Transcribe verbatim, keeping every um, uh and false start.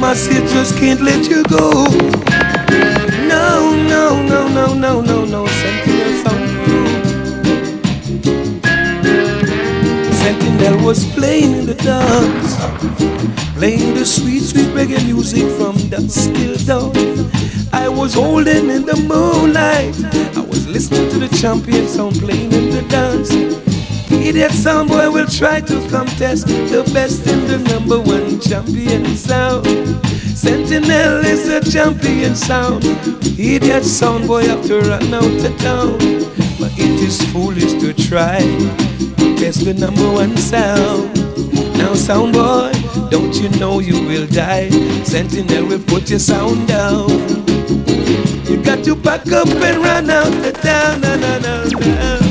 massive just can't let you go. No, no, no, no, no, no, no. Sentinel sound crew. Sentinel was playing in the dance, playing the sweet, sweet reggae music from dusk till dawn. I was holding in the moonlight. I was listening to the champion sound playing in the dance. Idiot sound boy will try to contest the best in the number one champion sound. Sentinel is the champion sound. Idiot sound boy have to run out of town. But it is foolish to try to test the number one sound. Now sound boy, don't you know you will die? Sentinel will put your sound down. You got to pack up and run out the town. No, no, no, no.